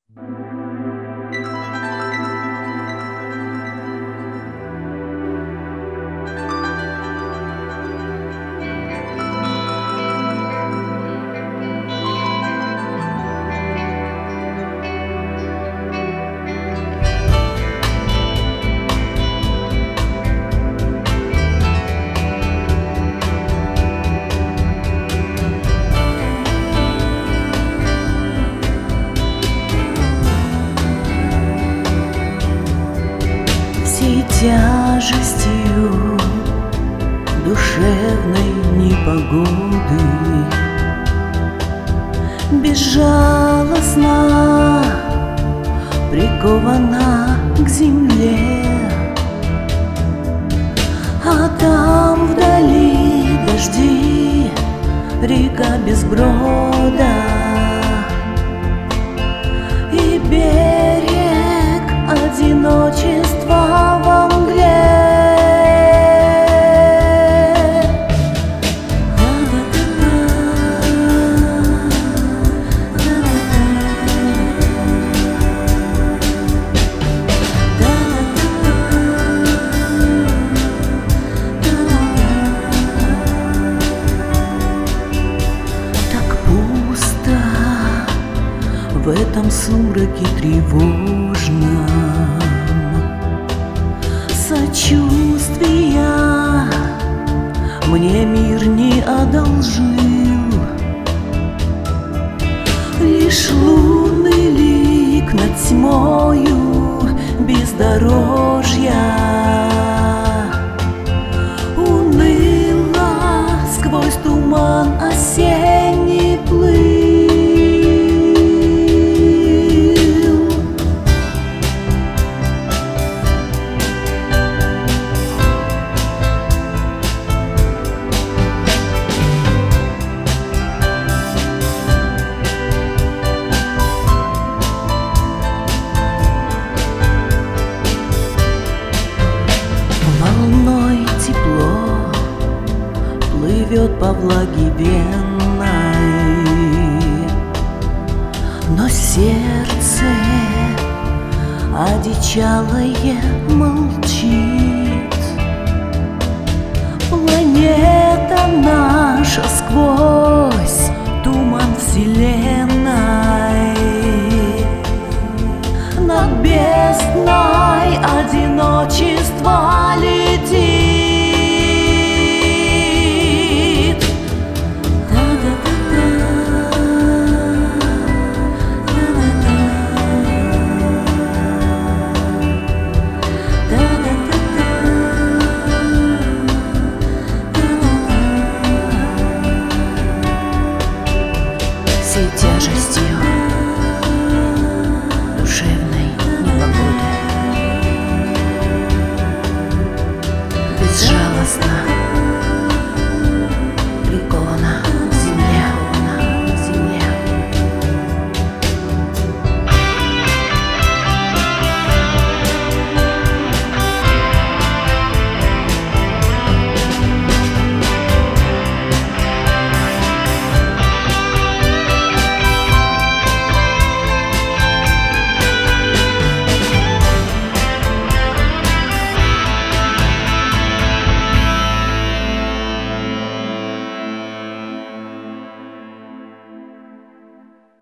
Тяжестью душевной непогоды безжалостно прикована к земле, а там вдали дожди, река без брода и берег одиночества во мгле. Так пусто в этом сумраке тревожном, сочувствия мне мир не одолжил. Лишь лунный лик над тьмою бездорожья уныло сквозь туман осенний плыл. Волной тепло плывет по влаге венной, но сердце одичалое молчит. Планета наша сквозь туман вселенной